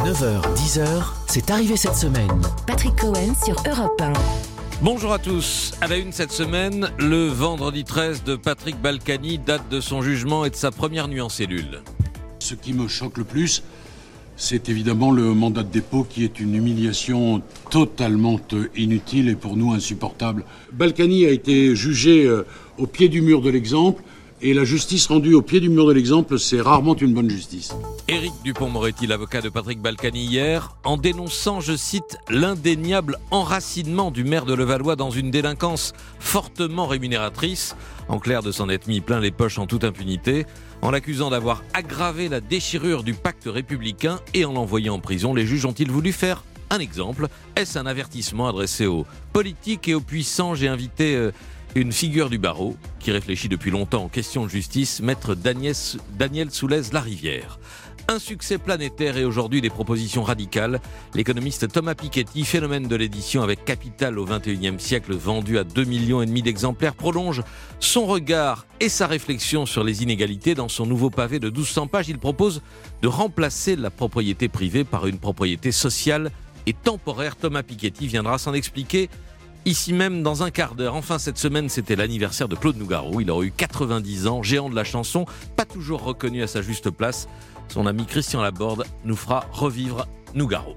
9h-10h, c'est arrivé cette semaine. Patrick Cohen sur Europe 1. Bonjour à tous. À la une cette semaine, le vendredi 13 de Patrick Balkany, date de son jugement et de sa première nuit en cellule. Ce qui me choque le plus, c'est évidemment le mandat de dépôt qui est une humiliation totalement inutile et pour nous insupportable. Balkany a été jugé au pied du mur de l'exemple et la justice rendue au pied du mur de l'exemple, c'est rarement une bonne justice. Éric Dupond-Moretti, l'avocat de Patrick Balkany hier, en dénonçant, je cite, l'indéniable enracinement du maire de Levallois dans une délinquance fortement rémunératrice, en clair de s'en être mis plein les poches en toute impunité, en l'accusant d'avoir aggravé la déchirure du pacte républicain et en l'envoyant en prison. Les juges ont-ils voulu faire un exemple ? Est-ce un avertissement adressé aux politiques et aux puissants ? J'ai invité une figure du barreau qui réfléchit depuis longtemps aux questions de justice, maître Daniel Soulez-Larivière. Un succès planétaire et aujourd'hui des propositions radicales. L'économiste Thomas Piketty, phénomène de l'édition avec Capital au XXIe siècle, vendu à 2,5 millions d'exemplaires, prolonge son regard et sa réflexion sur les inégalités. Dans son nouveau pavé de 1200 pages, il propose de remplacer la propriété privée par une propriété sociale et temporaire. Thomas Piketty viendra s'en expliquer ici même dans un quart d'heure. Enfin, cette semaine, c'était l'anniversaire de Claude Nougaro. Il aurait eu 90 ans, géant de la chanson, pas toujours reconnu à sa juste place. Son ami Christian Laborde nous fera revivre Nougaro.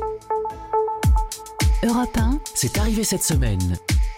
Europe 1, C'est arrivé cette semaine.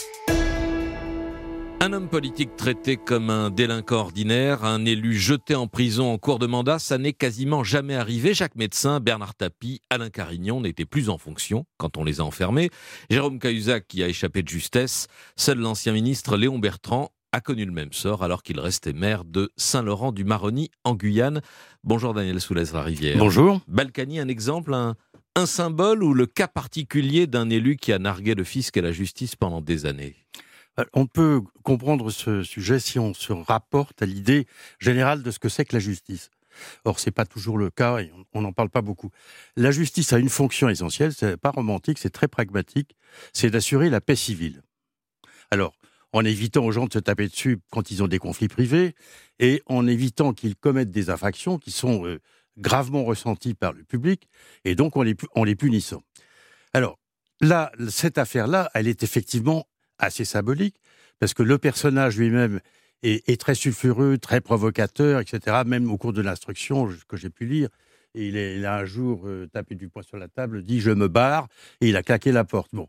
Un homme politique traité comme un délinquant ordinaire, un élu jeté en prison en cours de mandat, ça n'est quasiment jamais arrivé. Jacques Médecin, Bernard Tapie, Alain Carignon n'étaient plus en fonction quand on les a enfermés. Jérôme Cahuzac qui a échappé de justesse. Seul l'ancien ministre Léon Bertrand a connu le même sort alors qu'il restait maire de Saint-Laurent-du-Maroni en Guyane. Bonjour Daniel Soulez-Larivière. Bonjour. Balkany, un exemple, un symbole ou le cas particulier d'un élu qui a nargué le fisc et la justice pendant des années ? On peut comprendre ce sujet si on se rapporte à l'idée générale de ce que c'est que la justice. Or, c'est pas toujours le cas et on n'en parle pas beaucoup. La justice a une fonction essentielle, c'est pas romantique, c'est très pragmatique, c'est d'assurer la paix civile. Alors, en évitant aux gens de se taper dessus quand ils ont des conflits privés et en évitant qu'ils commettent des infractions qui sont gravement ressenties par le public et donc en les punissant. Alors, là, cette affaire-là, elle est effectivement assez symbolique, parce que le personnage lui-même est très sulfureux, très provocateur, etc. Même au cours de l'instruction que j'ai pu lire, il a un jour tapé du poing sur la table, dit « je me barre », et il a claqué la porte. Bon.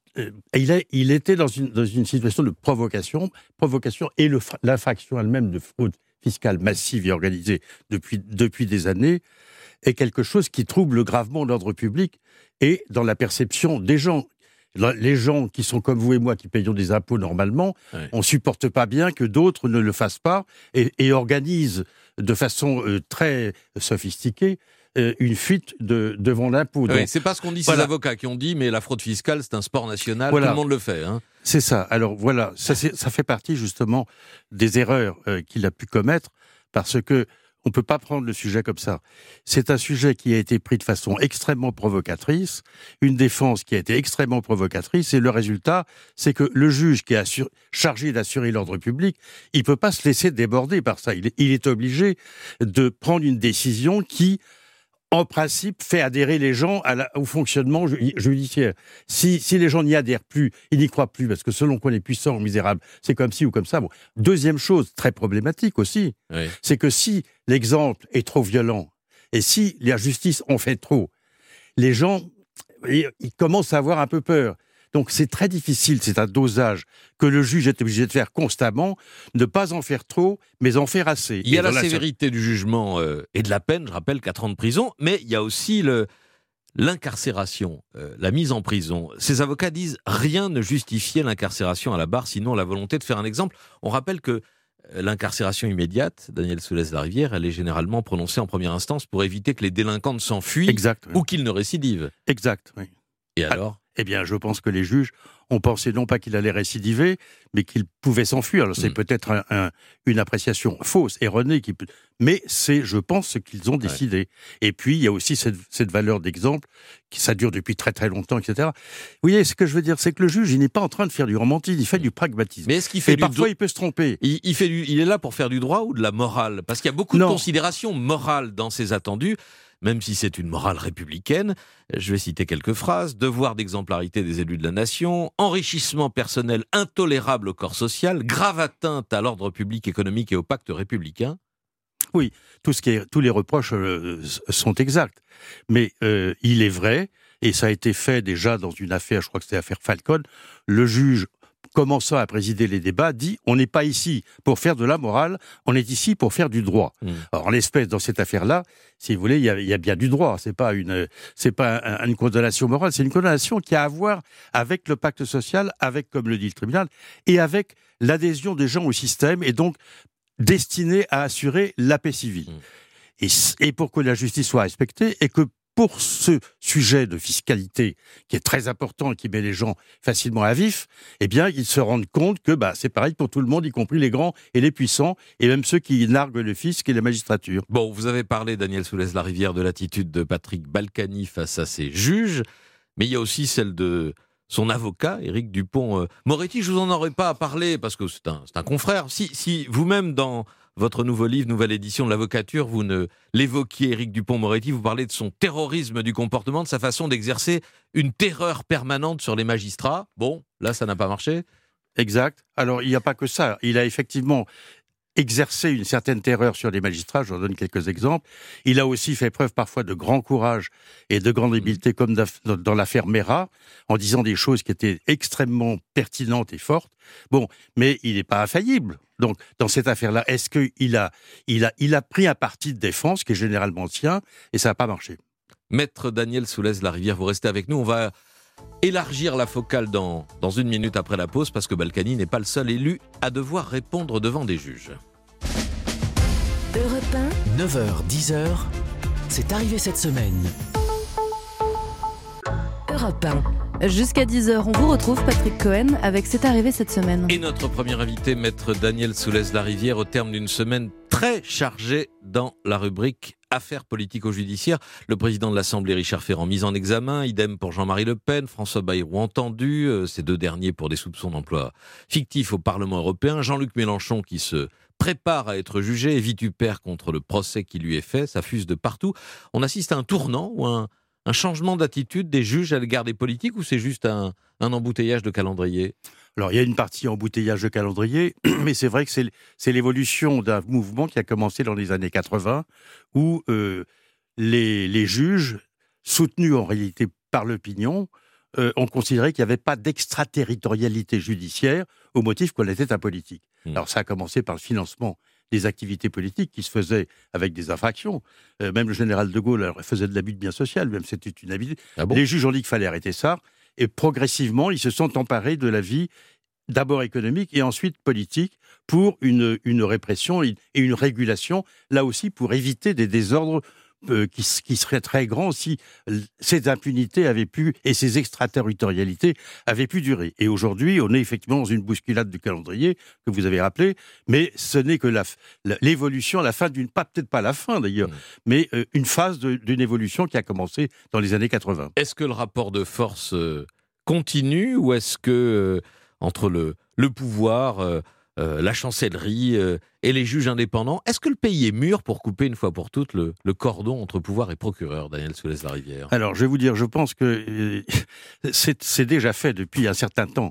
Il était dans une situation de provocation et l'infraction elle-même de fraude fiscale massive et organisée depuis des années est quelque chose qui trouble gravement l'ordre public et dans la perception des gens. Les gens qui sont comme vous et moi, qui payons des impôts normalement, on ne supporte pas bien que d'autres ne le fassent pas et organisent de façon très sophistiquée une fuite devant l'impôt. Oui, c'est pas ce qu'ont dit ces avocats qui ont dit, mais la fraude fiscale, c'est un sport national, tout le monde le fait. Hein. C'est ça. Alors voilà, ça fait partie justement des erreurs qu'il a pu commettre, parce que on ne peut pas prendre le sujet comme ça. C'est un sujet qui a été pris de façon extrêmement provocatrice, une défense qui a été extrêmement provocatrice, et le résultat, c'est que le juge qui est chargé d'assurer l'ordre public, il ne peut pas se laisser déborder par ça. Il est obligé de prendre une décision qui, en principe, fait adhérer les gens au fonctionnement judiciaire. Si les gens n'y adhèrent plus, ils n'y croient plus, parce que selon qu'on est puissant ou misérable, c'est comme ci ou comme ça. Bon. Deuxième chose, très problématique aussi, c'est que si l'exemple est trop violent, et si la justice en fait trop, les gens, ils commencent à avoir un peu peur. Donc c'est très difficile, c'est un dosage que le juge est obligé de faire constamment, ne pas en faire trop, mais en faire assez. Il y a la sévérité du jugement et de la peine, je rappelle 4 ans de prison, mais il y a aussi l'incarcération, la mise en prison. Ces avocats disent rien ne justifiait l'incarcération à la barre, sinon la volonté de faire un exemple. On rappelle que l'incarcération immédiate, Daniel Soulez-Larivière, elle est généralement prononcée en première instance pour éviter que les délinquants ne s'enfuient ou qu'ils ne récidivent. Exact, oui. Et alors ? Eh bien, je pense que les juges ont pensé non pas qu'il allait récidiver, mais qu'il pouvait s'enfuir. Alors, c'est peut-être une appréciation fausse, erronée, mais c'est, je pense, ce qu'ils ont décidé. Ouais. Et puis, il y a aussi cette valeur d'exemple, qui ça dure depuis très très longtemps, etc. Vous voyez, ce que je veux dire, c'est que le juge, il n'est pas en train de faire du romantisme, il fait du pragmatisme. Mais est-ce qu'il fait et parfois, il peut se tromper. Il est là pour faire du droit ou de la morale ? Parce qu'il y a beaucoup de considérations morales dans ces attendus. même si c'est une morale républicaine. Je vais citer quelques phrases. Devoir d'exemplarité des élus de la nation, enrichissement personnel intolérable au corps social, grave atteinte à l'ordre public économique et au pacte républicain. Oui, tous les reproches sont exacts. Mais il est vrai, et ça a été fait déjà dans une affaire, je crois que c'était l'affaire Falcon, le juge, commençant à présider les débats, dit « on n'est pas ici pour faire de la morale, on est ici pour faire du droit ». Alors, en l'espèce, dans cette affaire-là, si vous voulez, il y a bien du droit. C'est pas une condamnation morale, c'est une condamnation qui a à voir avec le pacte social, avec, comme le dit le tribunal, et avec l'adhésion des gens au système, et donc destinée à assurer la paix civile. Et pour que la justice soit respectée, et que pour ce sujet de fiscalité, qui est très important et qui met les gens facilement à vif, eh bien, ils se rendent compte que c'est pareil pour tout le monde, y compris les grands et les puissants, et même ceux qui narguent le fisc et la magistrature. Bon, vous avez parlé, Daniel Soulez-Larivière, de l'attitude de Patrick Balkany face à ses juges, mais il y a aussi celle de son avocat, Éric Dupond-Moretti. Je vous en aurais pas à parler, parce que c'est un confrère. Si vous-même, dans votre nouveau livre, nouvelle édition de l'avocature, vous ne l'évoquiez, Éric Dupond-Moretti, vous parlez de son terrorisme du comportement, de sa façon d'exercer une terreur permanente sur les magistrats. Bon, là, ça n'a pas marché. Exact. Alors, il n'y a pas que ça. Il a effectivement exercé une certaine terreur sur les magistrats, j'en donne quelques exemples. Il a aussi fait preuve parfois de grand courage et de grande habileté, comme dans l'affaire Mera, en disant des choses qui étaient extrêmement pertinentes et fortes. Bon, mais il n'est pas infaillible. Donc, dans cette affaire-là, est-ce qu'il a pris un parti de défense qui est généralement sien, et ça n'a pas marché. Maître Daniel Soulez-Larivière, vous restez avec nous. On va élargir la focale dans une minute après la pause, parce que Balkany n'est pas le seul élu à devoir répondre devant des juges. Europe 1, 9h, 10h, c'est arrivé cette semaine. Europe 1. Jusqu'à 10h, on vous retrouve, Patrick Cohen, avec C'est arrivé cette semaine. Et notre premier invité, Maître Daniel Soulez-Larivière, au terme d'une semaine très chargée dans la rubrique Affaires politico-judiciaires. Le président de l'Assemblée, Richard Ferrand, mis en examen. Idem pour Jean-Marie Le Pen, François Bayrou entendu. Ces deux derniers pour des soupçons d'emploi fictif au Parlement européen. Jean-Luc Mélenchon qui se prépare à être jugé et vitupère contre le procès qui lui est fait. Ça fuse de partout. On assiste à un tournant ou un changement d'attitude des juges à l'égard des politiques, ou c'est juste un embouteillage de calendrier ? Alors, il y a une partie embouteillage de calendrier, mais c'est vrai que c'est l'évolution d'un mouvement qui a commencé dans les années 80, où les juges, soutenus en réalité par l'opinion, ont considéré qu'il n'y avait pas d'extraterritorialité judiciaire au motif qu'on était apolitique. Alors, ça a commencé par le financement des activités politiques qui se faisaient avec des infractions. Même le général de Gaulle faisait de l'abus de biens sociaux, même c'était une habitude. Ah bon ? Les juges ont dit qu'il fallait arrêter ça, et progressivement, ils se sont emparés de la vie, d'abord économique et ensuite politique, pour une répression et une régulation, là aussi pour éviter des désordres qui seraient très grands si ces impunités avaient pu, et ces extraterritorialités avaient pu durer. Et aujourd'hui, on est effectivement dans une bousculade du calendrier, que vous avez rappelé, mais ce n'est que l'évolution, la fin peut-être pas la fin d'ailleurs, mais une phase d'une évolution qui a commencé dans les années 80. Est-ce que le rapport de force continue, ou est-ce que entre le pouvoir, la chancellerie et les juges indépendants, est-ce que le pays est mûr pour couper une fois pour toutes le cordon entre pouvoir et procureur, Daniel Soulez-Larivière ? Alors, je vais vous dire, je pense que c'est déjà fait depuis un certain temps.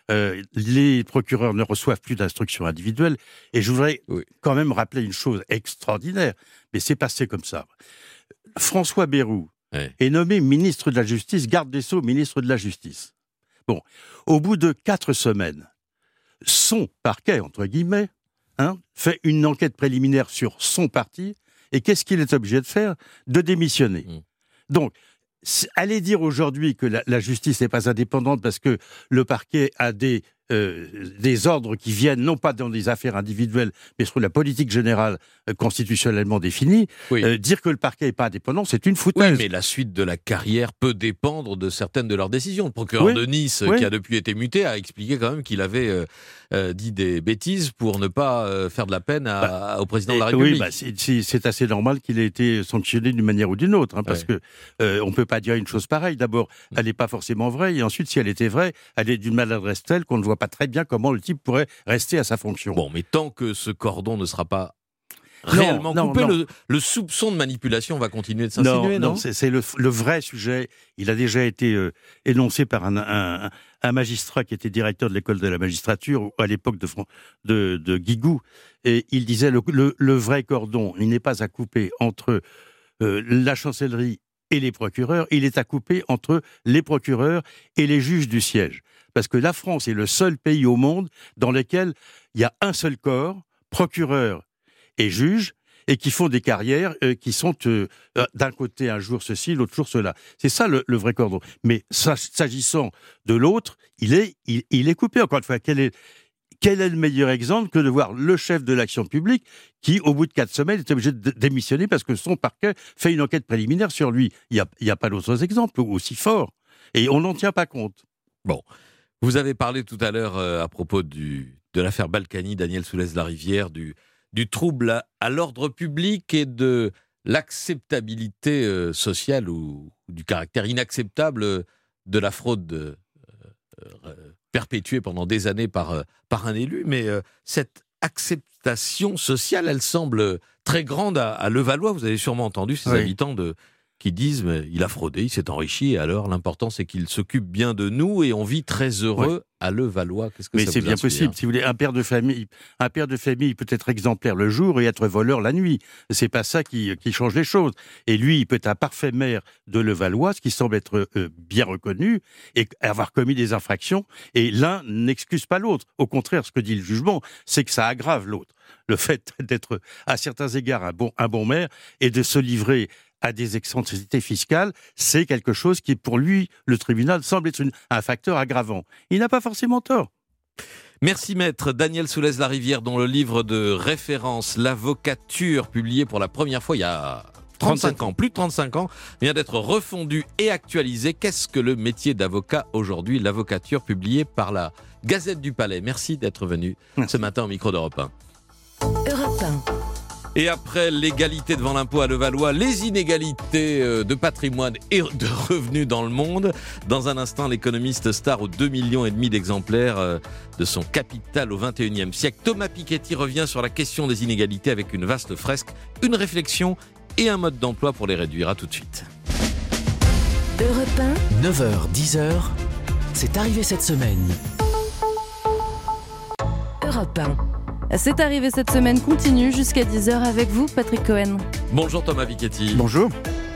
Les procureurs ne reçoivent plus d'instructions individuelles, et je voudrais quand même rappeler une chose extraordinaire, mais c'est passé comme ça. François Bayrou est nommé ministre de la Justice, garde des Sceaux, ministre de la Justice. Bon, au bout de 4 semaines, son parquet, entre guillemets, fait une enquête préliminaire sur son parti, et qu'est-ce qu'il est obligé de faire ? De démissionner. Donc, aller dire aujourd'hui que la justice n'est pas indépendante parce que le parquet a des ordres qui viennent non pas dans des affaires individuelles, mais sur la politique générale constitutionnellement définie, dire que le parquet n'est pas indépendant, c'est une foutaise. Oui, mais la suite de la carrière peut dépendre de certaines de leurs décisions. Le procureur de Nice, qui a depuis été muté, a expliqué quand même qu'il avait dit des bêtises pour ne pas faire de la peine au président de la République. Oui, c'est assez normal qu'il ait été sanctionné d'une manière ou d'une autre, parce que on ne peut pas dire une chose pareille. D'abord, elle n'est pas forcément vraie, et ensuite, si elle était vraie, elle est d'une maladresse telle qu'on ne voit pas très bien comment le type pourrait rester à sa fonction. Bon, mais tant que ce cordon ne sera pas réellement non, coupé. non. Le soupçon de manipulation va continuer de s'insinuer, non? C'est le vrai sujet. Il a déjà été énoncé par un magistrat qui était directeur de l'école de la magistrature à l'époque de Guigou. Et il disait le vrai cordon, il n'est pas à couper entre la chancellerie et les procureurs, il est à couper entre les procureurs et les juges du siège. Parce que la France est le seul pays au monde dans lequel il y a un seul corps, procureur et juge, et qui font des carrières qui sont d'un côté un jour ceci, l'autre jour cela. C'est ça le vrai cordon. Mais s'agissant de l'autre, il est coupé. Encore une fois, quel est le meilleur exemple que de voir le chef de l'action publique qui, au bout de 4 semaines, est obligé de démissionner parce que son parquet fait une enquête préliminaire sur lui. Il n'y a pas d'autres exemples aussi forts. Et on n'en tient pas compte. Bon. Vous avez parlé tout à l'heure à propos de l'affaire Balkany, Daniel Soulez-Larivière, du trouble à l'ordre public et de l'acceptabilité sociale ou du caractère inacceptable de la fraude perpétuée pendant des années par un élu. Mais cette acceptation sociale, elle semble très grande à Levallois. Vous avez sûrement entendu ces habitants qui disent mais il a fraudé, il s'est enrichi, et alors l'important c'est qu'il s'occupe bien de nous et on vit très heureux à Levallois. Qu'est-ce que mais ça c'est vous bien inspire? possible. Si vous voulez, un père de famille peut être exemplaire le jour et être voleur la nuit. C'est pas ça qui change les choses. Et lui, il peut être un parfait maire de Levallois, ce qui semble être bien reconnu, et avoir commis des infractions. Et l'un n'excuse pas l'autre. Au contraire, ce que dit le jugement, c'est que ça aggrave l'autre. Le fait d'être, à certains égards, un bon maire et de se livrer à des excentricités fiscales, c'est quelque chose qui, pour lui, le tribunal semble être un facteur aggravant. Il n'a pas forcément tort. Merci maître Daniel Soulez-Larivière, dont le livre de référence, L'avocature, publié pour la première fois il y a 35 ans, plus de 35 ans, vient d'être refondu et actualisé. Qu'est-ce que le métier d'avocat aujourd'hui? L'avocature, publiée par la Gazette du Palais. Merci d'être venu ce matin au micro d'Europe 1. Europe 1. Et après l'égalité devant l'impôt à Levallois, les inégalités de patrimoine et de revenus dans le monde. Dans un instant, l'économiste star aux 2,5 millions d'exemplaires de son Capital au XXIe siècle. Thomas Piketty revient sur la question des inégalités avec une vaste fresque, une réflexion et un mode d'emploi pour les réduire. À tout de suite. Europe 1. 9h, 10h, c'est arrivé cette semaine. Europe 1. C'est arrivé cette semaine, continue jusqu'à 10h avec vous, Patrick Cohen. Bonjour Thomas Piketty. Bonjour.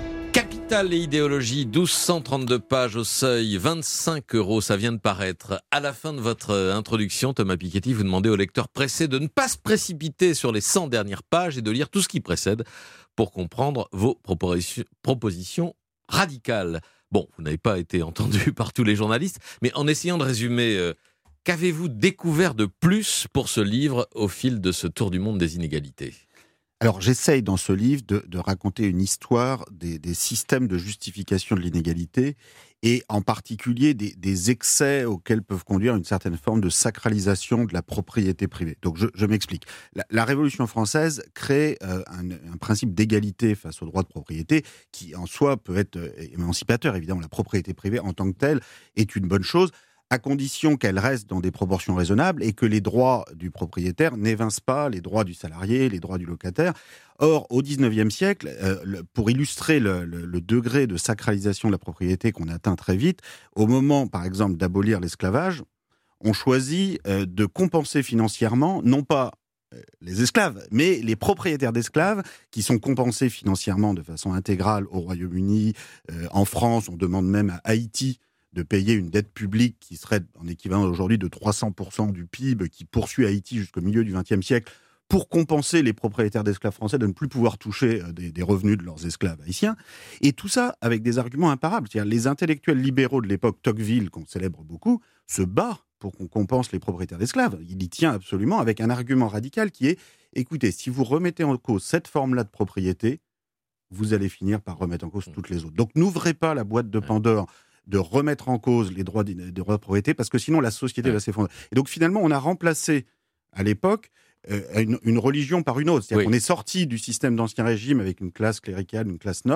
Capital et idéologie, 1232 pages au seuil, 25 €, ça vient de paraître. À la fin de votre introduction, Thomas Piketty, vous demandez au lecteur pressé de ne pas se précipiter sur les 100 dernières pages et de lire tout ce qui précède pour comprendre vos propositions radicales. Bon, vous n'avez pas été entendu par tous les journalistes, mais en essayant de résumer, qu'avez-vous découvert de plus pour ce livre au fil de ce tour du monde des inégalités ? Alors, j'essaye dans ce livre de raconter une histoire des systèmes de justification de l'inégalité et en particulier des excès auxquels peuvent conduire une certaine forme de sacralisation de la propriété privée. Donc, je m'explique. La Révolution française crée un principe d'égalité face au droit de propriété qui, en soi, peut être émancipateur. Évidemment, la propriété privée en tant que telle est une bonne chose, à condition qu'elle reste dans des proportions raisonnables et que les droits du propriétaire n'évincent pas les droits du salarié, les droits du locataire. Or, au XIXe siècle, pour illustrer le degré de sacralisation de la propriété qu'on atteint très vite, au moment, par exemple, d'abolir l'esclavage, on choisit de compenser financièrement, non pas les esclaves, mais les propriétaires d'esclaves qui sont compensés financièrement de façon intégrale au Royaume-Uni, en France, on demande même à Haïti de payer une dette publique qui serait en équivalent aujourd'hui de 300% du PIB, qui poursuit Haïti jusqu'au milieu du XXe siècle, pour compenser les propriétaires d'esclaves français de ne plus pouvoir toucher des revenus de leurs esclaves haïtiens. Et tout ça avec des arguments imparables. C'est-à-dire, les intellectuels libéraux de l'époque, Tocqueville, qu'on célèbre beaucoup, se bat pour qu'on compense les propriétaires d'esclaves. Il y tient absolument avec un argument radical qui est, écoutez, si vous remettez en cause cette forme-là de propriété, vous allez finir par remettre en cause toutes les autres. Donc n'ouvrez pas la boîte de Pandore de remettre en cause les droits de propriété, parce que sinon la société va s'effondrer. Et donc finalement, on a remplacé à l'époque une religion par une autre. C'est-à-dire qu'on est sorti du système d'Ancien Régime avec une classe cléricale, une classe noble.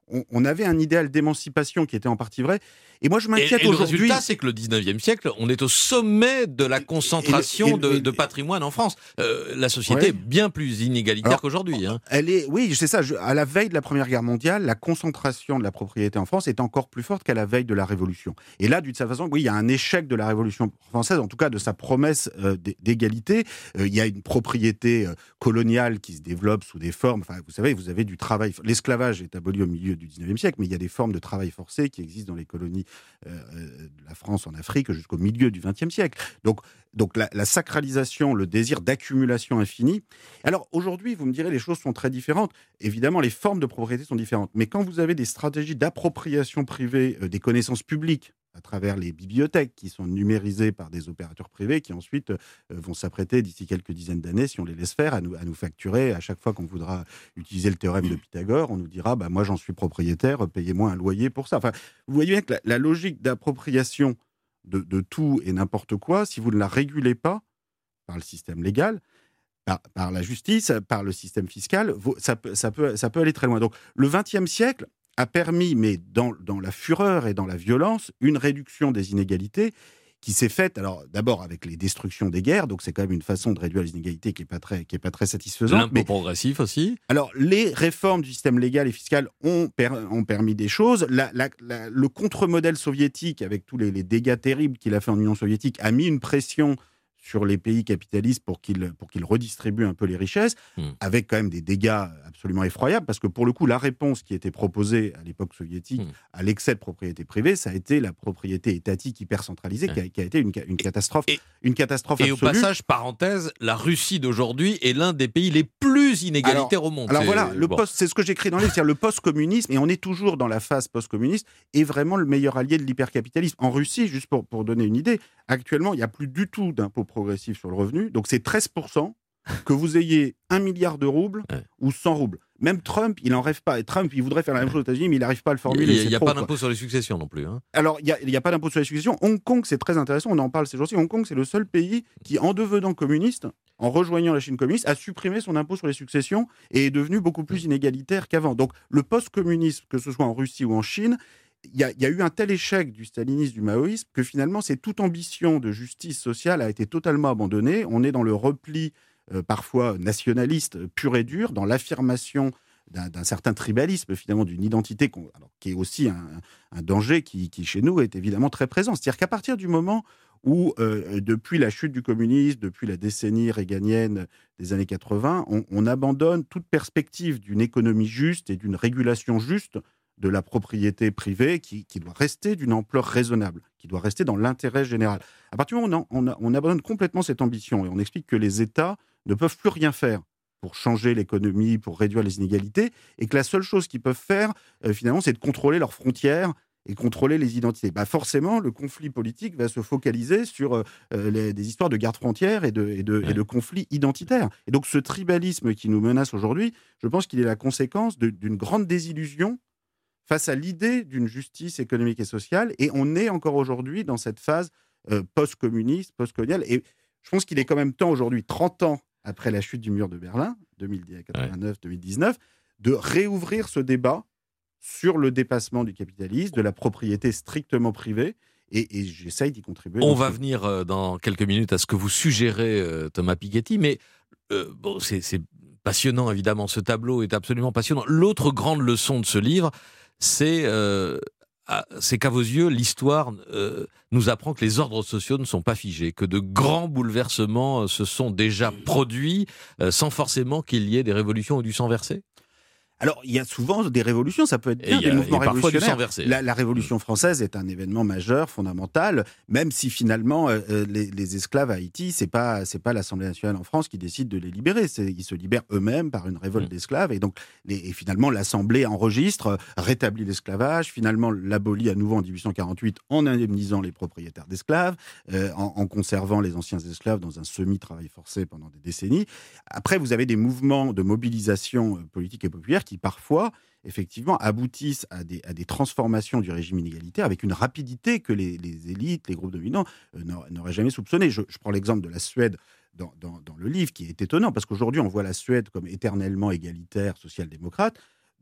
on avait un idéal d'émancipation qui était en partie vrai. Et moi, je m'inquiète et aujourd'hui. Le résultat, c'est que le 19e siècle, on est au sommet de la concentration de patrimoine en France. La société est bien plus inégalitaire qu'aujourd'hui. Hein. Oui, c'est ça. À la veille de la Première Guerre mondiale, la concentration de la propriété en France est encore plus forte qu'à la veille de la Révolution. Et là, d'une certaine façon, oui, il y a un échec de la Révolution française, en tout cas de sa promesse d'égalité. Il y a une propriété coloniale qui se développe sous des formes. Enfin, vous savez, vous avez du travail. L'esclavage est aboli au milieu du 19e siècle, mais il y a des formes de travail forcé qui existent dans les colonies de la France en Afrique jusqu'au milieu du XXe siècle. Donc la sacralisation, le désir d'accumulation infinie. Alors aujourd'hui, vous me direz, les choses sont très différentes. Évidemment, les formes de propriété sont différentes. Mais quand vous avez des stratégies d'appropriation privée des connaissances publiques, à travers les bibliothèques qui sont numérisées par des opérateurs privés qui ensuite vont s'apprêter d'ici quelques dizaines d'années, si on les laisse faire, à nous facturer. À chaque fois qu'on voudra utiliser le théorème de Pythagore, on nous dira moi j'en suis propriétaire, payez-moi un loyer pour ça. Enfin, vous voyez bien que la logique d'appropriation de tout et n'importe quoi, si vous ne la régulez pas par le système légal, par la justice, par le système fiscal, ça peut aller très loin. Donc le XXe siècle a permis, mais dans la fureur et dans la violence, une réduction des inégalités qui s'est faite, alors d'abord avec les destructions des guerres, donc c'est quand même une façon de réduire les inégalités qui est pas très satisfaisante. L'impôt progressif aussi. Alors les réformes du système légal et fiscal ont permis des choses. Le contre-modèle soviétique, avec tous les dégâts terribles qu'il a fait en Union soviétique, a mis une pression sur les pays capitalistes pour qu'ils redistribuent un peu les richesses, avec quand même des dégâts absolument effroyables, parce que pour le coup, la réponse qui était proposée à l'époque soviétique à l'excès de propriété privée, ça a été la propriété étatique hyper centralisée, qui a été une catastrophe, une catastrophe absolue. Et au passage, parenthèse, la Russie d'aujourd'hui est l'un des pays les plus inégalitaires au monde. Alors voilà, c'est ce que j'écris dans le livre, c'est-à-dire le post-communisme, et on est toujours dans la phase post-communiste, est vraiment le meilleur allié de l'hypercapitalisme. En Russie, juste pour donner une idée, actuellement, il n'y a plus du tout d'impôt progressif sur le revenu, donc c'est 13%, que vous ayez 1 milliard de roubles ou 100 roubles. Même Trump, il n'en rêve pas. Et Trump, il voudrait faire la même chose aux États-Unis, mais il n'arrive pas à le formuler. Il n'y a pas d'impôt sur les successions non plus. Hein. Alors, il n'y a pas d'impôt sur les successions. Hong Kong, c'est très intéressant, on en parle ces jours-ci. Hong Kong, c'est le seul pays qui, en devenant communiste, en rejoignant la Chine communiste, a supprimé son impôt sur les successions et est devenu beaucoup plus inégalitaire qu'avant. Donc, le post-communisme, que ce soit en Russie ou en Chine, il y a eu un tel échec du stalinisme, du maoïsme, que finalement, toute ambition de justice sociale a été totalement abandonnée. On est dans le repli, parfois nationaliste, pur et dur, dans l'affirmation d'un certain tribalisme, finalement, d'une identité qui est aussi un danger qui, chez nous, est évidemment très présent. C'est-à-dire qu'à partir du moment où, depuis la chute du communisme, depuis la décennie réganienne des années 80, on abandonne toute perspective d'une économie juste et d'une régulation juste de la propriété privée qui doit rester d'une ampleur raisonnable, qui doit rester dans l'intérêt général. À partir du moment où on abandonne complètement cette ambition et on explique que les États ne peuvent plus rien faire pour changer l'économie, pour réduire les inégalités, et que la seule chose qu'ils peuvent faire, finalement, c'est de contrôler leurs frontières et contrôler les identités. Forcément, le conflit politique va se focaliser sur des histoires de garde-frontières et de conflits identitaires. Et donc, ce tribalisme qui nous menace aujourd'hui, je pense qu'il est la conséquence d'une grande désillusion face à l'idée d'une justice économique et sociale, et on est encore aujourd'hui dans cette phase post-communiste, post-coloniale, et je pense qu'il est quand même temps aujourd'hui, 30 ans après la chute du mur de Berlin, 1989-2019, de réouvrir ce débat sur le dépassement du capitalisme, de la propriété strictement privée, et j'essaye d'y contribuer. On va venir dans quelques minutes à ce que vous suggérez, Thomas Piketty, mais c'est passionnant, évidemment, ce tableau est absolument passionnant. L'autre grande leçon de ce livre, c'est qu'à vos yeux, l'histoire nous apprend que les ordres sociaux ne sont pas figés, que de grands bouleversements se sont déjà produits sans forcément qu'il y ait des révolutions ou du sang versé. Alors, il y a souvent des révolutions, ça peut être bien des mouvements révolutionnaires. La Révolution française est un événement majeur, fondamental, même si finalement les esclaves à Haïti, c'est pas l'Assemblée nationale en France qui décide de les libérer, ils se libèrent eux-mêmes par une révolte d'esclaves, et donc finalement l'Assemblée enregistre, rétablit l'esclavage, finalement l'abolit à nouveau en 1848 en indemnisant les propriétaires d'esclaves, en conservant les anciens esclaves dans un semi-travail forcé pendant des décennies. Après, vous avez des mouvements de mobilisation politique et populaire qui parfois, effectivement, aboutissent à des transformations du régime inégalitaire avec une rapidité que les élites, les groupes dominants n'auraient jamais soupçonné. Je prends l'exemple de la Suède dans le livre, qui est étonnant, parce qu'aujourd'hui, on voit la Suède comme éternellement égalitaire, social-démocrate.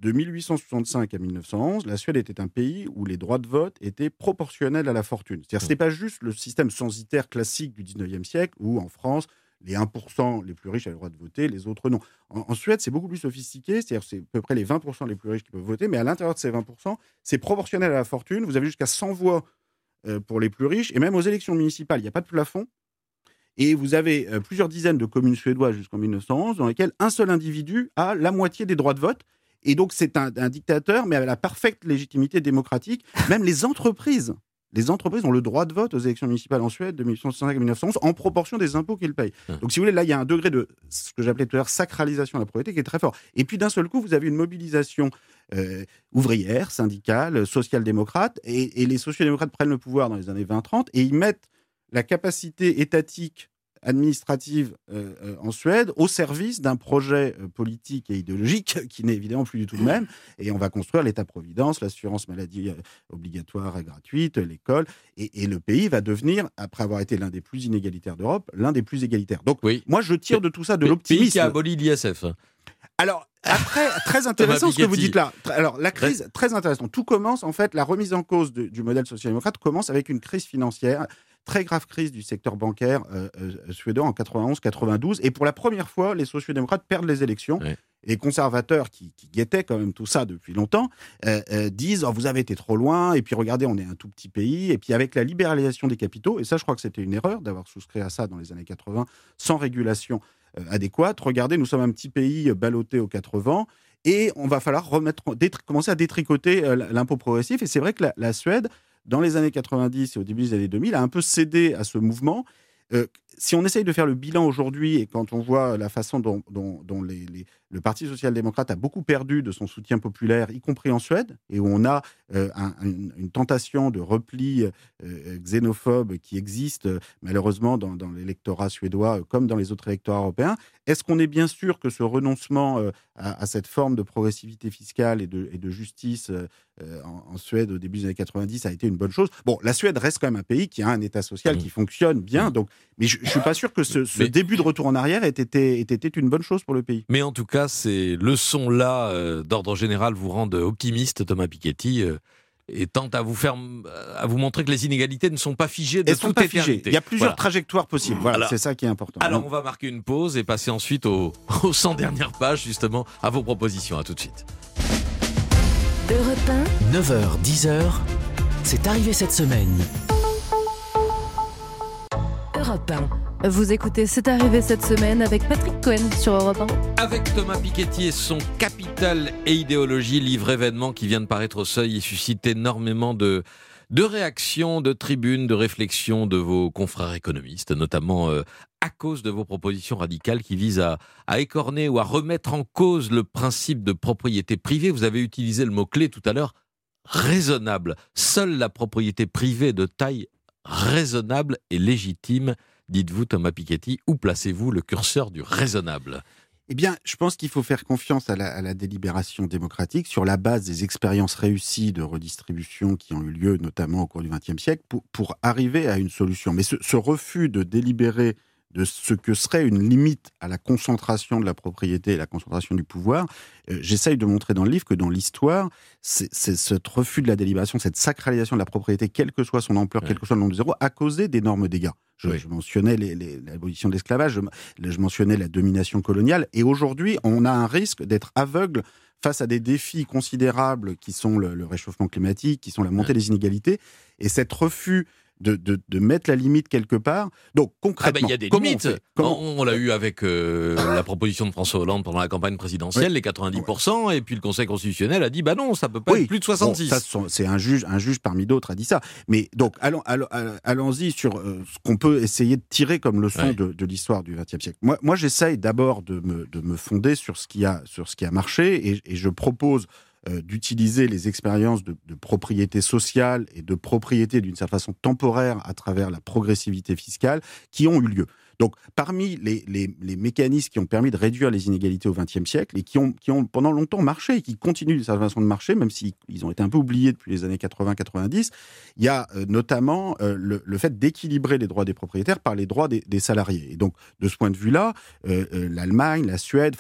de 1865 à 1911, la Suède était un pays où les droits de vote étaient proportionnels à la fortune. C'est-à-dire que ce n'était pas juste le système censitaire classique du 19e siècle, où en France, les 1% les plus riches avaient le droit de voter, les autres non. En Suède, c'est beaucoup plus sophistiqué, c'est-à-dire c'est à peu près les 20% les plus riches qui peuvent voter, mais à l'intérieur de ces 20%, c'est proportionnel à la fortune. Vous avez jusqu'à 100 voix pour les plus riches, et même aux élections municipales, il n'y a pas de plafond. Et vous avez plusieurs dizaines de communes suédoises jusqu'en 1911 dans lesquelles un seul individu a la moitié des droits de vote. Et donc, c'est un dictateur, mais avec la parfaite légitimité démocratique. Même les entreprises ont le droit de vote aux élections municipales en Suède de 1865 à 1911 en proportion des impôts qu'ils payent. Donc, si vous voulez, là, il y a un degré de ce que j'appelais tout à l'heure sacralisation de la propriété qui est très fort. Et puis, d'un seul coup, vous avez une mobilisation ouvrière, syndicale, social-démocrate. Et les sociaux-démocrates prennent le pouvoir dans les années 20-30 et ils mettent la capacité étatique administrative en Suède au service d'un projet politique et idéologique qui n'est évidemment plus du tout le même. Et on va construire l'État-providence, l'assurance maladie obligatoire et gratuite, l'école. Et le pays va devenir, après avoir été l'un des plus inégalitaires d'Europe, l'un des plus égalitaires. Donc, moi, je tire de tout ça de l'optimisme. Pays qui a aboli l'ISF. Alors, après, très intéressant ce que vous dites là. Alors, la crise, très intéressant. Tout commence, en fait, la remise en cause du modèle social-démocrate commence avec une crise financière, très grave crise du secteur bancaire suédois en 91-92. Et pour la première fois, les sociaux-démocrates perdent les élections. Ouais. Les conservateurs, qui guettaient quand même tout ça depuis longtemps, disent vous avez été trop loin, et puis regardez, on est un tout petit pays. Et puis avec la libéralisation des capitaux, et ça, je crois que c'était une erreur d'avoir souscrit à ça dans les années 80, sans régulation adéquate. Regardez, nous sommes un petit pays ballotté aux 4 vents, et on va falloir commencer à détricoter l'impôt progressif. Et c'est vrai que la Suède, dans les années 90 et au début des années 2000, a un peu cédé à ce mouvement. Si on essaye de faire le bilan aujourd'hui, et quand on voit la façon dont le Parti social-démocrate a beaucoup perdu de son soutien populaire, y compris en Suède, et où on a une tentation de repli xénophobe qui existe malheureusement dans l'électorat suédois comme dans les autres électorats européens, est-ce qu'on est bien sûr que ce renoncement à cette forme de progressivité fiscale et de justice en Suède au début des années 90 a été une bonne chose? Bon, la Suède reste quand même un pays qui a un État social qui fonctionne bien, donc, mais je ne suis pas sûr que ce début de retour en arrière ait été une bonne chose pour le pays. Mais en tout cas, ces leçons-là, d'ordre général, vous rendent optimiste, Thomas Piketty, et tentent à vous montrer que les inégalités ne sont pas figées de toute éternité. Il y a plusieurs trajectoires possibles. Voilà, c'est ça qui est important. Alors, on va marquer une pause et passer ensuite aux 100 dernières pages, justement, à vos propositions. À tout de suite. Europe 1, 9h, 10h, c'est arrivé cette semaine. Europe 1. Vous écoutez C'est arrivé cette semaine avec Patrick Cohen sur Europe 1. Avec Thomas Piketty et son Capital et idéologie, livre événement qui vient de paraître au Seuil et suscite énormément de réactions, de tribunes, de réflexions de vos confrères économistes, notamment à cause de vos propositions radicales qui visent à écorner ou à remettre en cause le principe de propriété privée. Vous avez utilisé le mot-clé tout à l'heure, raisonnable. Seule la propriété privée de taille raisonnable et légitime. Dites-vous, Thomas Piketty, où placez-vous le curseur du raisonnable ? Eh bien, je pense qu'il faut faire confiance à la délibération démocratique sur la base des expériences réussies de redistribution qui ont eu lieu, notamment au cours du XXe siècle, pour arriver à une solution. Mais ce refus de délibérer de ce que serait une limite à la concentration de la propriété et la concentration du pouvoir, j'essaye de montrer dans le livre que dans l'histoire, c'est ce refus de la délibération, cette sacralisation de la propriété, quelle que soit son ampleur, quel que soit le nombre de zéros, a causé d'énormes dégâts. Je mentionnais l'abolition de l'esclavage, je mentionnais la domination coloniale, et aujourd'hui, on a un risque d'être aveugle face à des défis considérables qui sont le réchauffement climatique, qui sont la montée des inégalités, et cet refus de mettre la limite quelque part. Donc, concrètement, il y a des limites. On l'a eu avec la proposition de François Hollande pendant la campagne présidentielle, les 90%, et puis le Conseil constitutionnel a dit non, ça peut pas être plus de 66. Bon, c'est un juge parmi d'autres a dit ça. Mais donc, allons-y sur ce qu'on peut essayer de tirer comme leçon de l'histoire du XXe siècle. Moi, j'essaye d'abord de me fonder sur ce qui a marché, et je propose d'utiliser les expériences de propriété sociale et de propriété d'une certaine façon temporaire à travers la progressivité fiscale qui ont eu lieu. Donc, parmi les mécanismes qui ont permis de réduire les inégalités au XXe siècle et qui ont pendant longtemps marché et qui continuent d'une certaine façon de marcher, même s'ils ont été un peu oubliés depuis les années 80-90, il y a notamment le fait d'équilibrer les droits des propriétaires par les droits des salariés. Et donc, de ce point de vue-là, l'Allemagne, la Suède,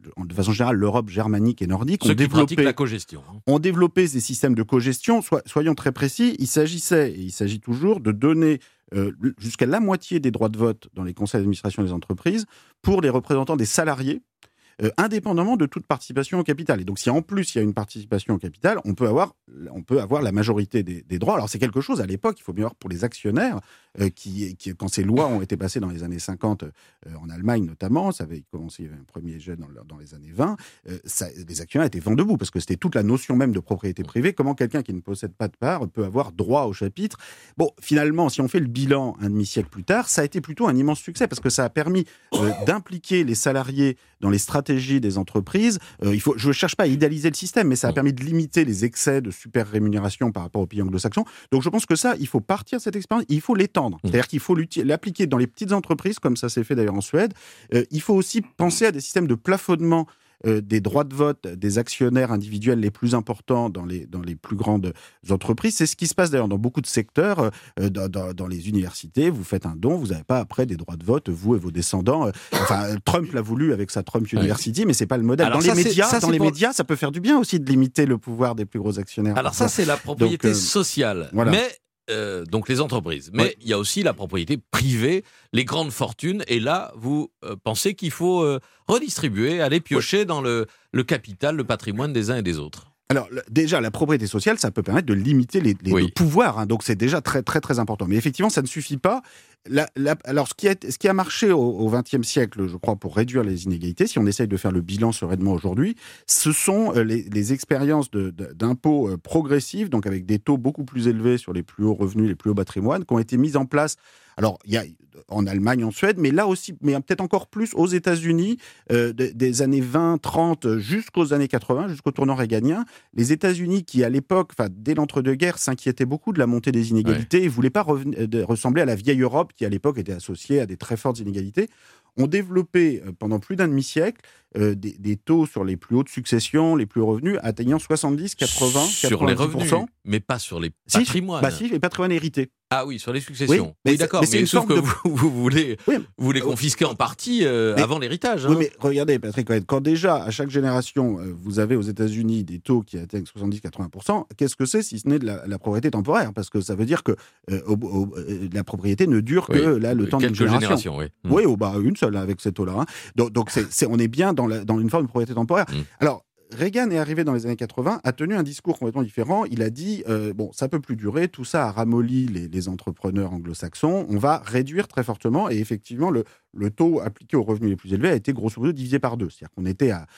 de façon générale, l'Europe germanique et nordique Ceux qui pratiquent la cogestion. ont développé ces systèmes de cogestion. Soyons très précis, il s'agit toujours de donner jusqu'à la moitié des droits de vote dans les conseils d'administration des entreprises pour les représentants des salariés, indépendamment de toute participation au capital. Et donc, si en plus il y a une participation au capital, on peut avoir la majorité des droits. Alors, c'est quelque chose, à l'époque, il faut bien voir pour les actionnaires, qui, quand ces lois ont été passées dans les années 50, en Allemagne notamment, ça avait commencé, il y avait un premier jet dans les années 20, les actionnaires étaient vent debout, parce que c'était toute la notion même de propriété privée. Comment quelqu'un qui ne possède pas de part peut avoir droit au chapitre? Bon, finalement, si on fait le bilan un demi-siècle plus tard, ça a été plutôt un immense succès, parce que ça a permis d'impliquer les salariés dans les stratégies des entreprises. Je ne cherche pas à idéaliser le système, mais ça a permis de limiter les excès de super rémunération par rapport aux pays anglo-saxons. Donc je pense que ça, il faut partir de cette expérience, il faut l'étendre. C'est-à-dire qu'il faut l'appliquer dans les petites entreprises, comme ça s'est fait d'ailleurs en Suède. Il faut aussi penser à des systèmes de plafonnement des droits de vote des actionnaires individuels les plus importants dans les plus grandes entreprises. C'est ce qui se passe d'ailleurs dans beaucoup de secteurs, dans les universités. Vous faites un don, vous n'avez pas après des droits de vote, vous et vos descendants. Enfin, Trump l'a voulu avec sa Trump University, mais c'est pas le modèle. Alors dans les médias, ça peut faire du bien aussi de limiter le pouvoir des plus gros actionnaires. Alors ça, c'est la propriété sociale. Voilà. Mais donc les entreprises. Mais il y a aussi la propriété privée, les grandes fortunes. Et là, vous pensez qu'il faut redistribuer, aller piocher dans le capital, le patrimoine des uns et des autres. Alors déjà, la propriété sociale, ça peut permettre de limiter le pouvoir, hein, donc c'est déjà très très très important. Mais effectivement, ça ne suffit pas. Alors ce qui a marché au XXe siècle, je crois, pour réduire les inégalités, si on essaye de faire le bilan sereinement aujourd'hui, ce sont les expériences d'impôts progressifs, donc avec des taux beaucoup plus élevés sur les plus hauts revenus, les plus hauts patrimoines, qui ont été mises en place. Alors, il y a en Allemagne, en Suède, mais là aussi, mais peut-être encore plus aux États-Unis, des années 20, 30, jusqu'aux années 80, jusqu'au tournant réganien. Les États-Unis, qui à l'époque, dès l'entre-deux-guerres, s'inquiétaient beaucoup de la montée des inégalités et ne voulaient pas ressembler à la vieille Europe, qui à l'époque était associée à des très fortes inégalités, ont développé pendant plus d'un demi-siècle des taux sur les plus hautes successions, les plus hauts revenus, atteignant 70, 80, 90%. Sur les revenus, mais pas sur les patrimoines. Si, les patrimoines hérités. Ah oui, sur les successions. Oui, d'accord, mais sauf que vous voulez confisquer en partie avant l'héritage. Oui, mais regardez, Patrick, quand déjà, à chaque génération, vous avez aux États-Unis des taux qui atteignent 70-80%, qu'est-ce que c'est si ce n'est de la propriété temporaire? Parce que ça veut dire que la propriété ne dure que le temps d'une génération. Oui, une seule avec ces taux-là. Hein. Donc on est bien dans une forme de propriété temporaire. Alors, Reagan est arrivé dans les années 80, a tenu un discours complètement différent. Il a dit, ça peut plus durer, tout ça a ramolli les entrepreneurs anglo-saxons, on va réduire très fortement. Et effectivement, le taux appliqué aux revenus les plus élevés a été grosso modo divisé par 2. C'est-à-dire qu'on était à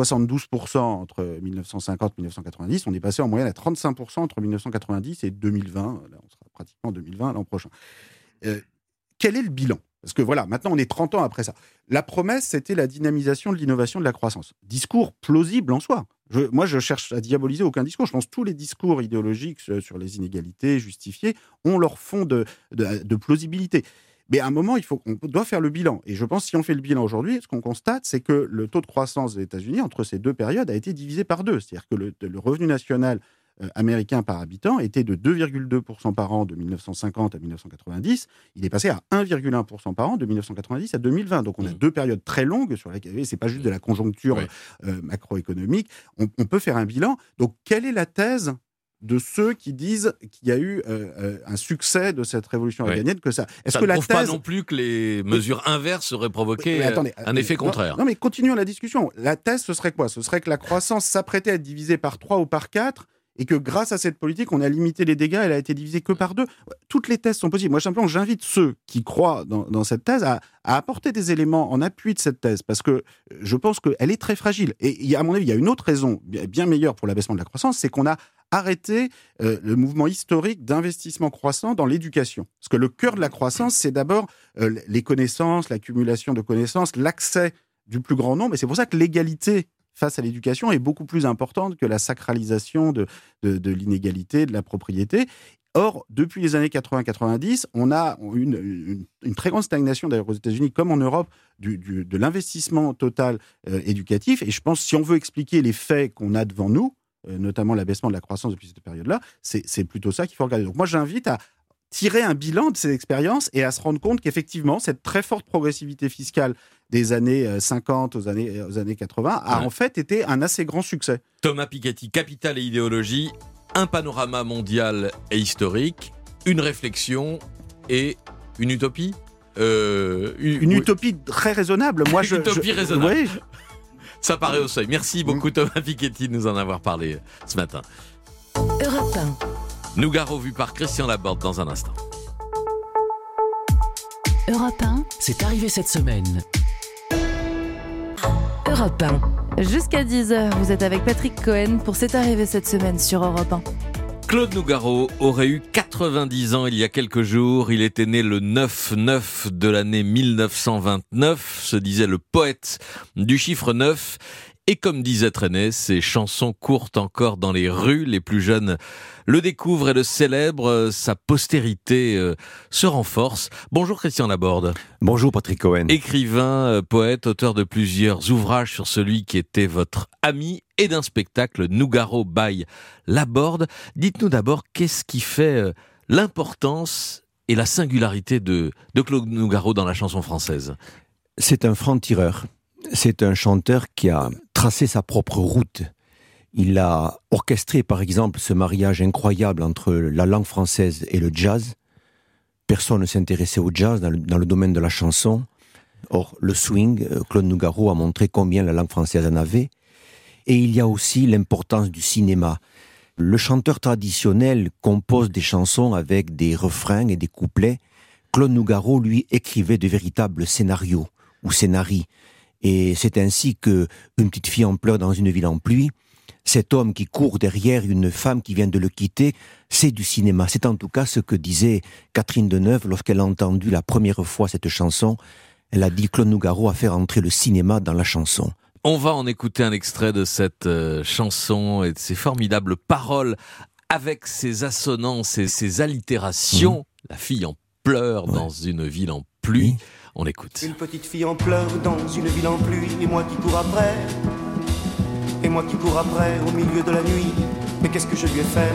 72% entre 1950 et 1990, on est passé en moyenne à 35% entre 1990 et 2020. Là, on sera pratiquement en 2020 l'an prochain. Quel est le bilan ? Parce que voilà, maintenant on est 30 ans après ça. La promesse, c'était la dynamisation de l'innovation, de la croissance. Discours plausible en soi. Moi, je cherche à diaboliser aucun discours. Je pense que tous les discours idéologiques sur les inégalités justifiées ont leur fond de plausibilité. Mais à un moment, on doit faire le bilan. Et je pense que si on fait le bilan aujourd'hui, ce qu'on constate, c'est que le taux de croissance des États-Unis, entre ces deux périodes, a été divisé par 2. C'est-à-dire que le revenu national américain par habitant était de 2,2% par an de 1950 à 1990. Il est passé à 1,1% par an de 1990 à 2020. Donc on a deux périodes très longues sur lesquelles c'est pas juste de la conjoncture macroéconomique. On peut faire un bilan. Donc quelle est la thèse de ceux qui disent qu'il y a eu un succès de cette révolution réganienne, que ça... Est-ce que la thèse... pas non plus que les mesures inverses auraient provoqué un effet contraire. Non, mais continuons la discussion. La thèse, ce serait quoi ? Ce serait que la croissance s'apprêtait à être divisée par 3 ou par 4, et que grâce à cette politique, on a limité les dégâts, elle a été divisée que par 2. Toutes les thèses sont possibles. Moi, simplement, j'invite ceux qui croient dans cette thèse à apporter des éléments en appui de cette thèse, parce que je pense qu'elle est très fragile. Et à mon avis, il y a une autre raison bien meilleure pour l'abaissement de la croissance, c'est qu'on a arrêté le mouvement historique d'investissement croissant dans l'éducation. Parce que le cœur de la croissance, c'est d'abord les connaissances, l'accumulation de connaissances, l'accès du plus grand nombre. Et c'est pour ça que l'égalité face à l'éducation est beaucoup plus importante que la sacralisation de l'inégalité, de la propriété. Or, depuis les années 80-90, on a une très grande stagnation, d'ailleurs aux États-Unis comme en Europe, de l'investissement total éducatif. Et je pense, si on veut expliquer les faits qu'on a devant nous, notamment l'abaissement de la croissance depuis cette période-là, c'est plutôt ça qu'il faut regarder. Donc moi, j'invite à tirer un bilan de ces expériences et à se rendre compte qu'effectivement, cette très forte progressivité fiscale des années 50 aux années 80 a en fait été un assez grand succès. Thomas Piketty, Capital et idéologie, un panorama mondial et historique, une réflexion et une utopie. Une utopie très raisonnable. Moi, utopie raisonnable. Oui. Ça paraît au seuil. Merci beaucoup Thomas Piketty de nous en avoir parlé ce matin. Europe 1. Nougaro vu par Christian Laborde dans un instant. Europe 1. C'est arrivé cette semaine. Europe 1. Jusqu'à 10h, vous êtes avec Patrick Cohen pour C'est arrivé cette semaine sur Europe 1. Claude Nougaro aurait eu 90 ans il y a quelques jours. Il était né le 9-9 de l'année 1929, se disait le poète du chiffre 9. Et comme disait Trenet, ses chansons courent encore dans les rues. Les plus jeunes le découvrent et le célèbrent. Sa postérité se renforce. Bonjour Christian Laborde. Bonjour Patrick Cohen. Écrivain, poète, auteur de plusieurs ouvrages sur celui qui était votre ami et d'un spectacle Nougaro by Laborde. Dites-nous d'abord qu'est-ce qui fait l'importance et la singularité de Claude Nougaro dans la chanson française. C'est un franc-tireur. C'est un chanteur qui a tracé sa propre route. Il a orchestré, par exemple, ce mariage incroyable entre la langue française et le jazz. Personne ne s'intéressait au jazz dans le domaine de la chanson. Or, le swing, Claude Nougaro a montré combien la langue française en avait. Et il y a aussi l'importance du cinéma. Le chanteur traditionnel compose des chansons avec des refrains et des couplets. Claude Nougaro, lui, écrivait de véritables scénarios ou scénarii. Et c'est ainsi que Une petite fille en pleurs dans une ville en pluie, cet homme qui court derrière une femme qui vient de le quitter, c'est du cinéma. C'est en tout cas ce que disait Catherine Deneuve lorsqu'elle a entendu la première fois cette chanson. Elle a dit Claude Nougaro a fait entrer le cinéma dans la chanson. On va en écouter un extrait de cette chanson et de ses formidables paroles avec ses assonances et ses allitérations. La fille en pleurs dans une ville en pluie. On écoute. Une petite fille en pleurs dans une ville en pluie, et moi qui cours après, au milieu de la nuit, mais qu'est-ce que je lui ai fait?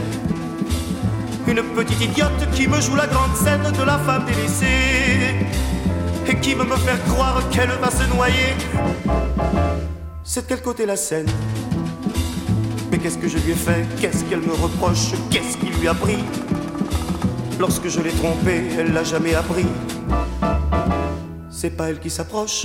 Une petite idiote qui me joue la grande scène de la femme délaissée, et qui veut me faire croire qu'elle va se noyer. C'est de quel côté la scène? Mais qu'est-ce que je lui ai fait? Qu'est-ce qu'elle me reproche? Qu'est-ce qui lui a pris? Lorsque je l'ai trompée, elle l'a jamais appris. C'est pas elle qui s'approche.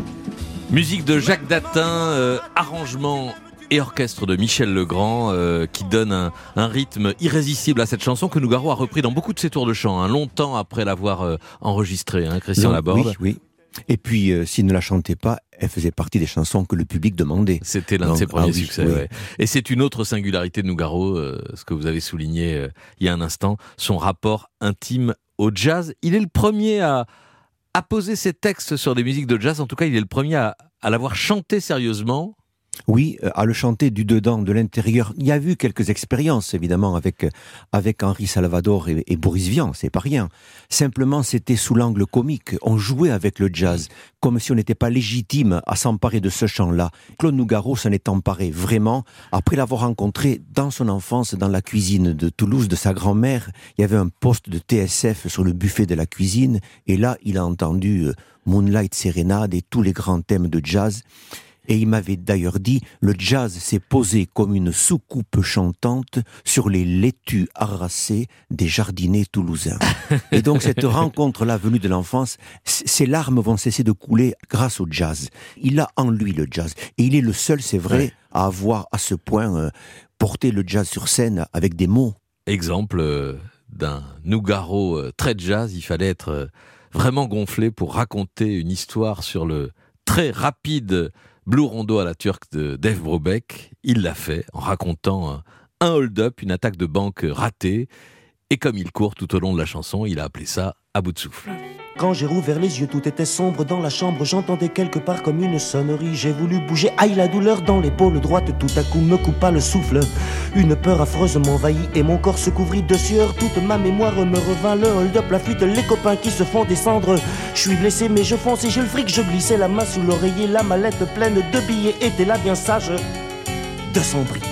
Musique de Jacques Datin, arrangement et orchestre de Michel Legrand, qui donne un rythme irrésistible à cette chanson que Nougaro a repris dans beaucoup de ses tours de chant, longtemps après l'avoir enregistrée, Christian Laborde. Oui. Et puis, s'il ne la chantait pas, elle faisait partie des chansons que le public demandait. C'était l'un de ses premiers succès. Oui. Ouais. Et c'est une autre singularité de Nougaro, ce que vous avez souligné il y a un instant, son rapport intime au jazz. Il est le premier à poser ses textes sur des musiques de jazz. En tout cas, il est le premier à l'avoir chanté sérieusement. Oui, à le chanter du dedans, de l'intérieur. Il y a eu quelques expériences, évidemment, avec Henri Salvador et Boris Vian, c'est pas rien. Simplement, c'était sous l'angle comique. On jouait avec le jazz, comme si on n'était pas légitime à s'emparer de ce chant-là. Claude Nougaro s'en est emparé, vraiment. Après l'avoir rencontré dans son enfance, dans la cuisine de Toulouse, de sa grand-mère, il y avait un poste de TSF sur le buffet de la cuisine, et là, il a entendu Moonlight Serenade et tous les grands thèmes de jazz. Et il m'avait d'ailleurs dit, le jazz s'est posé comme une soucoupe chantante sur les laitues harassées des jardiniers toulousains. Et donc cette rencontre-là venue de l'enfance, ses larmes vont cesser de couler grâce au jazz. Il a en lui le jazz. Et il est le seul, c'est vrai, à avoir à ce point porté le jazz sur scène avec des mots. Exemple d'un Nougaro très jazz, il fallait être vraiment gonflé pour raconter une histoire sur le très rapide Blue Rondo à la turque de Dave Brubeck. Il l'a fait en racontant un hold-up, une attaque de banque ratée. Et comme il court tout au long de la chanson, il a appelé ça à bout de souffle. Quand j'ai rouvert les yeux, tout était sombre dans la chambre. J'entendais quelque part comme une sonnerie. J'ai voulu bouger, aïe la douleur dans l'épaule droite. Tout à coup me coupa le souffle. Une peur affreuse m'envahit et mon corps se couvrit de sueur. Toute ma mémoire me revint, le hold-up, la fuite, les copains qui se font descendre. Je suis blessé mais je fonce et j'ai le fric. Je glissais la main sous l'oreiller, la mallette pleine de billets était là bien sage. 200 briques,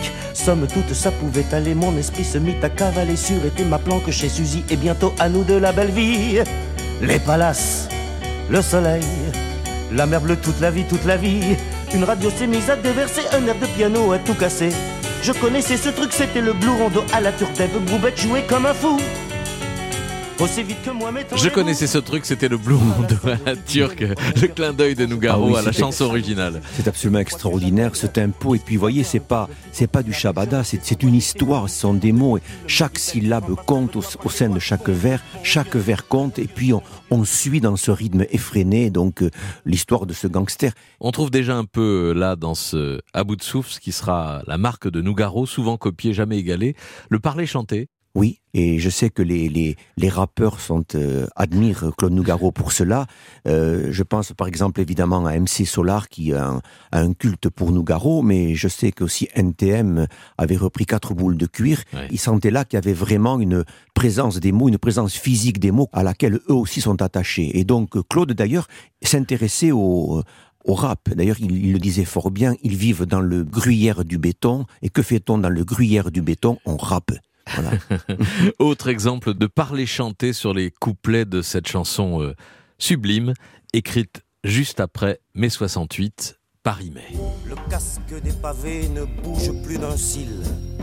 somme toute ça pouvait aller. Mon esprit se mit à cavaler sur était ma planque chez Suzy. Et bientôt à nous de la belle vie. Les palaces, le soleil, la mer bleue toute la vie, toute la vie. Une radio s'est mise à déverser, un air de piano à tout casser. Je connaissais ce truc, c'était le blue rondo à la turtèbe. Boubette jouait comme un fou. Aussi vite que moi, je connaissais ce truc, c'était le Blue Rondo à la turque, le clin d'œil de Nougaro à la chanson originale. C'est absolument extraordinaire ce tempo. Et puis, vous voyez, c'est pas du shabada, c'est une histoire, ce sont des mots. Et chaque syllabe compte au sein de chaque vers compte. Et puis, on suit dans ce rythme effréné, donc, l'histoire de ce gangster. On trouve déjà un peu là, dans ce à bout de souffle, ce qui sera la marque de Nougaro, souvent copié, jamais égalé, le parler chanté. Oui, et je sais que les rappeurs admirent Claude Nougaro pour cela. Je pense par exemple évidemment à MC Solar qui a un culte pour Nougaro, mais je sais qu'aussi NTM avait repris 4 boules de cuir. Ouais. Ils sentaient là qu'il y avait vraiment une présence des mots, une présence physique des mots à laquelle eux aussi sont attachés. Et donc Claude d'ailleurs s'intéressait au rap. D'ailleurs, il le disait fort bien, ils vivent dans le gruyère du béton. Et que fait-on dans le gruyère du béton? On rappe. Voilà. Autre exemple de parler chanté sur les couplets de cette chanson sublime, écrite juste après mai 68, Paris-Mai. Le casque des pavés ne bouge plus d'un cil.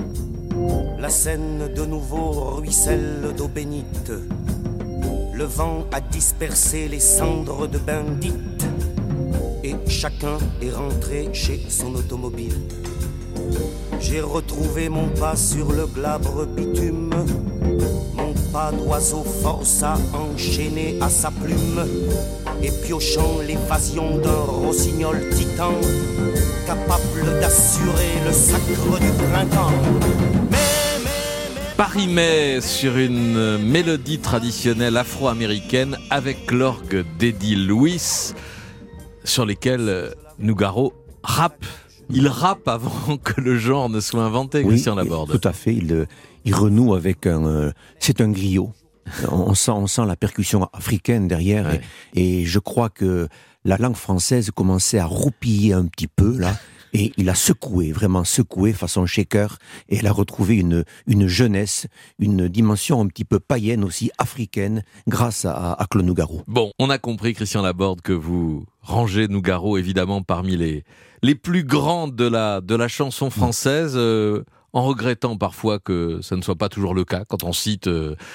La Seine de nouveau ruisselle d'eau bénite. Le vent a dispersé les cendres de bandites. Et chacun est rentré chez son automobile. J'ai retrouvé mon pas sur le glabre bitume. Mon pas d'oiseau force à enchaîner à sa plume. Et piochant l'évasion d'un rossignol titan, capable d'assurer le sacre du printemps. Paris-Mai sur une mélodie traditionnelle afro-américaine avec l'orgue d'Eddie Lewis, sur lesquels Nougaro rappe. Il rappe avant que le genre ne soit inventé, Christian Laborde. Tout à fait, il renoue avec c'est un griot. On sent la percussion africaine derrière. Ouais. Et je crois que la langue française commençait à roupiller un petit peu, là. Et il a vraiment secoué façon shaker. Et elle a retrouvé une jeunesse, une dimension un petit peu païenne aussi, africaine, grâce à Claude Nougaro. Bon, on a compris, Christian Laborde, que vous rangez Nougaro évidemment parmi les plus grands de la chanson française, en regrettant parfois que ça ne soit pas toujours le cas quand on cite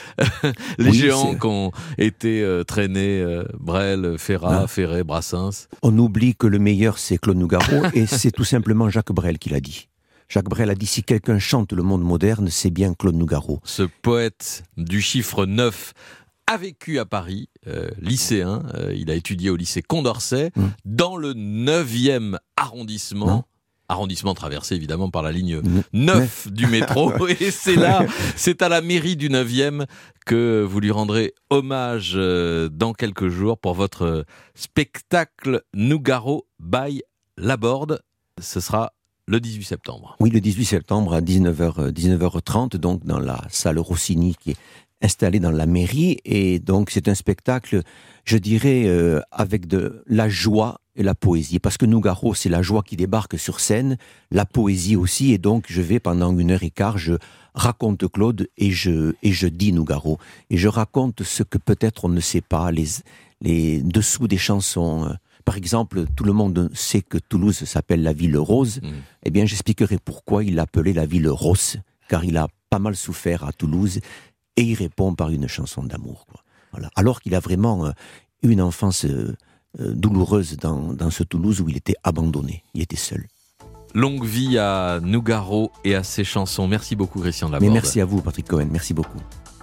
les géants qui ont été traînés, Brel, Ferrat, Ferré, Brassens. On oublie que le meilleur c'est Claude Nougaro et c'est tout simplement Jacques Brel qui l'a dit. Jacques Brel a dit si quelqu'un chante le monde moderne, c'est bien Claude Nougaro. Ce poète du chiffre 9 a vécu à Paris, lycéen, il a étudié au lycée Condorcet, dans le 9e arrondissement. Arrondissement traversé évidemment par la ligne 9 du métro. Et c'est à la mairie du 9e que vous lui rendrez hommage dans quelques jours pour votre spectacle Nougaro by Laborde. Ce sera le 18 septembre. Oui, le 18 septembre à 19h30, donc dans la salle Rossini qui est installée dans la mairie. Et donc c'est un spectacle, je dirais, avec de la joie et la poésie. Parce que Nougaro, c'est la joie qui débarque sur scène, la poésie aussi. Et donc je vais pendant 1h15, je raconte Claude et je dis Nougaro. Et je raconte ce que peut-être on ne sait pas, les dessous des chansons. Par exemple, tout le monde sait que Toulouse s'appelle la ville rose. Eh bien, j'expliquerai pourquoi il l'appelait la ville rose, car il a pas mal souffert à Toulouse, et il répond par une chanson d'amour. Voilà. Alors qu'il a vraiment eu une enfance douloureuse dans ce Toulouse où il était abandonné, il était seul. Longue vie à Nougaro et à ses chansons. Merci beaucoup, Christian Laborde. Mais merci à vous, Patrick Cohen, merci beaucoup.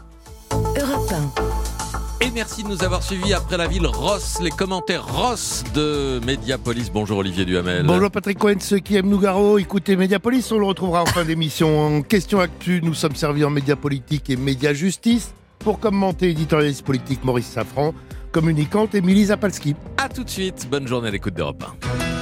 Europe 1. Et merci de nous avoir suivis après la ville Ross, les commentaires Ross de Mediapolis. Bonjour Olivier Duhamel. Bonjour Patrick Cohen, ceux qui aiment Nougaro, écoutez Mediapolis, on le retrouvera en fin d'émission. En question actu, nous sommes servis en médias politiques et médias justice. Pour commenter, éditorialiste politique Maurice Safran, communicante Émilie Zapalski. A tout de suite, bonne journée à l'écoute d'Europe 1.